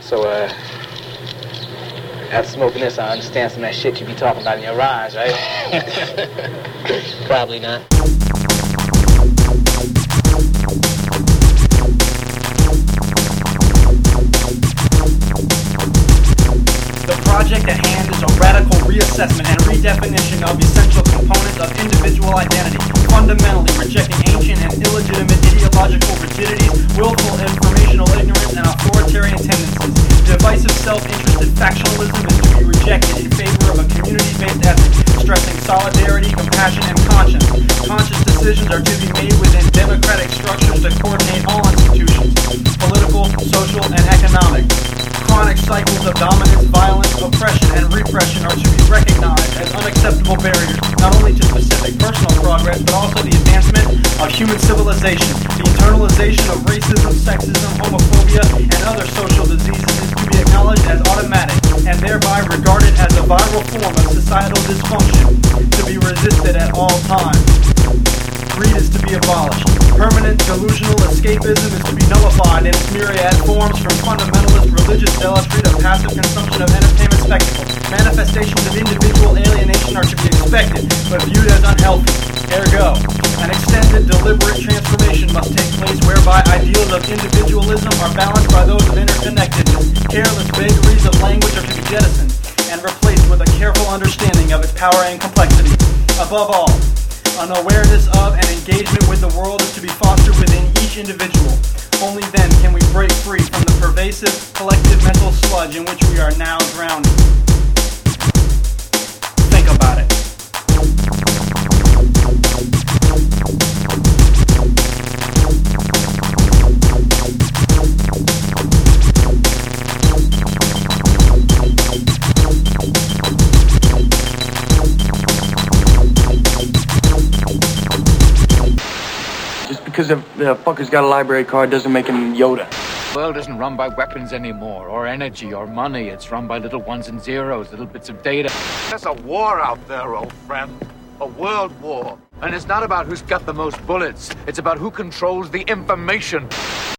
So, after smoking this, I understand some of that shit you be talking about in your rhymes, right? Probably not. The project at hand is a radical reassessment and redefinition of essential components of individual identity, fundamentally rejecting ancient and illegitimate ideological rigidities, willful informational ignorance, and authoritarian tendencies. Divisive self-interested factionalism is to be rejected in favor of a community-based ethic, stressing solidarity, compassion, and conscience. Conscious decisions are to be made within democratic structures to coordinate all institutions, political, social, and economic. Chronic cycles of dominance, violence, oppression, and repression are to be recognized as unacceptable barriers, not only to specific personal progress, but also the advancement of human civilization. The internalization of racism, sexism, homophobia, and other social diseases is to be acknowledged as automatic, and thereby regarded as a viral form of societal dysfunction, to be resisted at all times. Greed is to be abolished. Permanent delusional escapism is to be nullified in its myriad forms, from fundamentalist religious zealotry to passive consumption of entertainment spectacle. Manifestations of individual alienation are to be expected, but viewed as unhealthy. Ergo, an extended, deliberate transformation must take place whereby ideals of individualism are balanced by those of interconnectedness. Careless vagaries of language are to be jettisoned and replaced with a careful understanding of its power and complexity. Above all, an awareness of and engagement with the world is to be fostered within each individual. Only then can we break free from the pervasive, collective mental sludge in which we are now drowning. Think about it. Because the fucker's got a library card doesn't make him Yoda. The world isn't run by weapons anymore, or energy, or money. It's run by little ones and zeros, little bits of data. There's a war out there, old friend. A world war. And it's not about who's got the most bullets. It's about who controls the information.